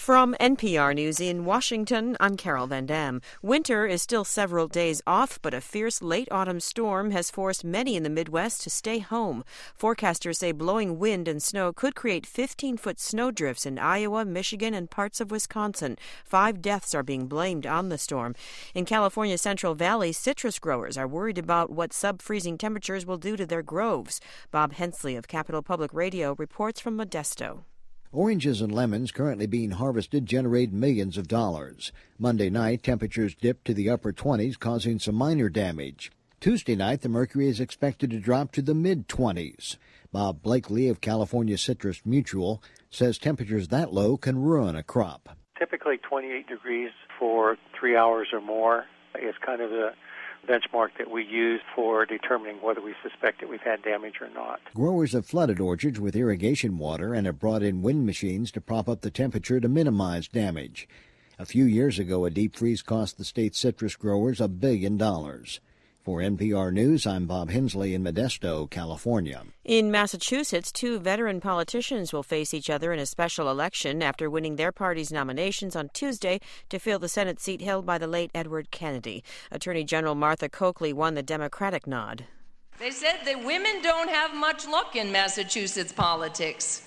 From NPR News in Washington, I'm Carol Van Dam. Winter is still several days off, but a fierce late autumn storm has forced many in the Midwest to stay home. Forecasters say blowing wind and snow could create 15-foot snowdrifts in Iowa, Michigan, and parts of Wisconsin. 5 deaths are being blamed on the storm. In California's Central Valley, citrus growers are worried about what sub-freezing temperatures will do to their groves. Bob Hensley of Capital Public Radio reports from Modesto. Oranges and lemons currently being harvested generate millions of dollars. Monday night, temperatures dipped to the upper 20s, causing some minor damage. Tuesday night, the mercury is expected to drop to the mid-20s. Bob Blakely of California Citrus Mutual says temperatures that low can ruin a crop. Typically 28 degrees for 3 hours or more is kind of the benchmark that we use for determining whether we suspect that we've had damage or not. Growers have flooded orchards with irrigation water and have brought in wind machines to prop up the temperature to minimize damage. A few years ago, a deep freeze cost the state's citrus growers $1 billion. For NPR News, I'm Bob Hensley in Modesto, California. In Massachusetts, 2 veteran politicians will face each other in a special election after winning their party's nominations on Tuesday to fill the Senate seat held by the late Edward Kennedy. Attorney General Martha Coakley won the Democratic nod. They said that women don't have much luck in Massachusetts politics.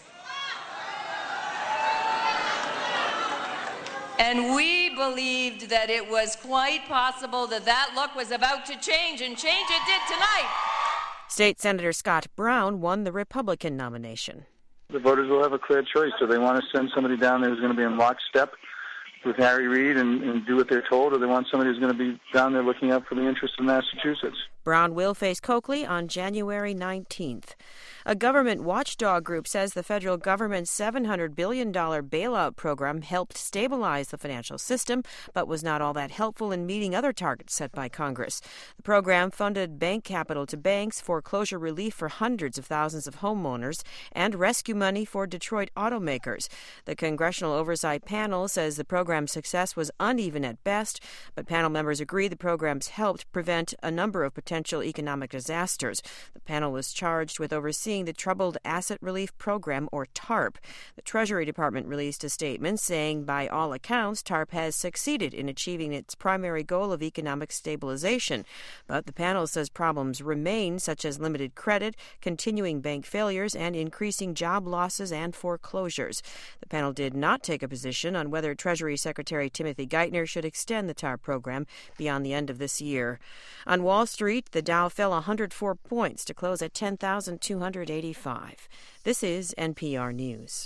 And we believed that it was quite possible that luck was about to change, and change it did tonight. State Senator Scott Brown won the Republican nomination. The voters will have a clear choice. Do they want to send somebody down there who's going to be in lockstep with Harry Reid and do what they're told, or they want somebody who's going to be down there looking out for the interests of Massachusetts? Brown will face Coakley on January 19th. A government watchdog group says the federal government's $700 billion bailout program helped stabilize the financial system, but was not all that helpful in meeting other targets set by Congress. The program funded bank capital to banks, foreclosure relief for hundreds of thousands of homeowners, and rescue money for Detroit automakers. The Congressional Oversight Panel says the program's success was uneven at best, but panel members agree the programs helped prevent a number of potential economic disasters. The panel was charged with overseeing the Troubled Asset Relief Program, or TARP. The Treasury Department released a statement saying, by all accounts, TARP has succeeded in achieving its primary goal of economic stabilization. But the panel says problems remain, such as limited credit, continuing bank failures, and increasing job losses and foreclosures. The panel did not take a position on whether Treasury Secretary Timothy Geithner should extend the TARP program beyond the end of this year. On Wall Street, the Dow fell 104 points to close at 10,285. This is NPR News.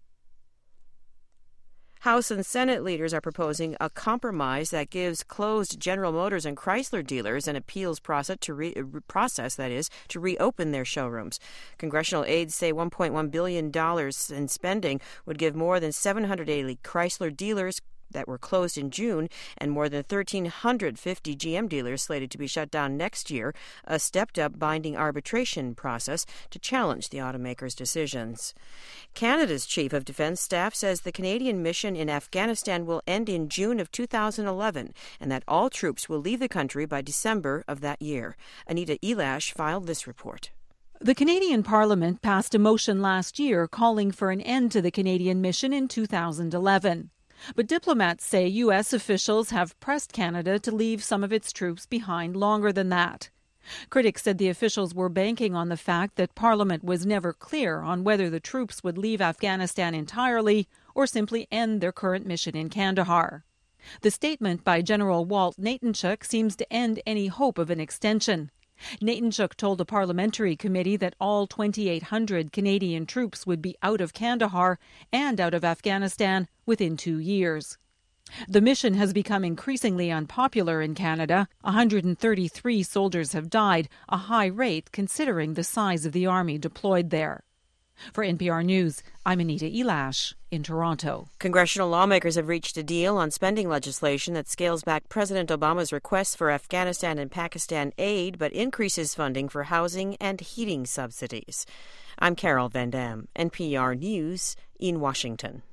House and Senate leaders are proposing a compromise that gives closed General Motors and Chrysler dealers an appeals process to reopen their showrooms. Congressional aides say $1.1 billion in spending would give more than 780 Chrysler dealers that were closed in June and more than 1,350 GM dealers slated to be shut down next year, a stepped-up binding arbitration process to challenge the automakers' decisions. Canada's Chief of Defense Staff says the Canadian mission in Afghanistan will end in June of 2011 and that all troops will leave the country by December of that year. Anita Elash filed this report. The Canadian Parliament passed a motion last year calling for an end to the Canadian mission in 2011. But diplomats say U.S. officials have pressed Canada to leave some of its troops behind longer than that. Critics said the officials were banking on the fact that Parliament was never clear on whether the troops would leave Afghanistan entirely or simply end their current mission in Kandahar. The statement by General Walt Natanchuk seems to end any hope of an extension. Natanchuk told a parliamentary committee that all 2,800 Canadian troops would be out of Kandahar and out of Afghanistan within 2 years. The mission has become increasingly unpopular in Canada. 133 soldiers have died, a high rate considering the size of the army deployed there. For NPR News, I'm Anita Elash in Toronto. Congressional lawmakers have reached a deal on spending legislation that scales back President Obama's requests for Afghanistan and Pakistan aid, but increases funding for housing and heating subsidies. I'm Carol Van Dam, NPR News in Washington.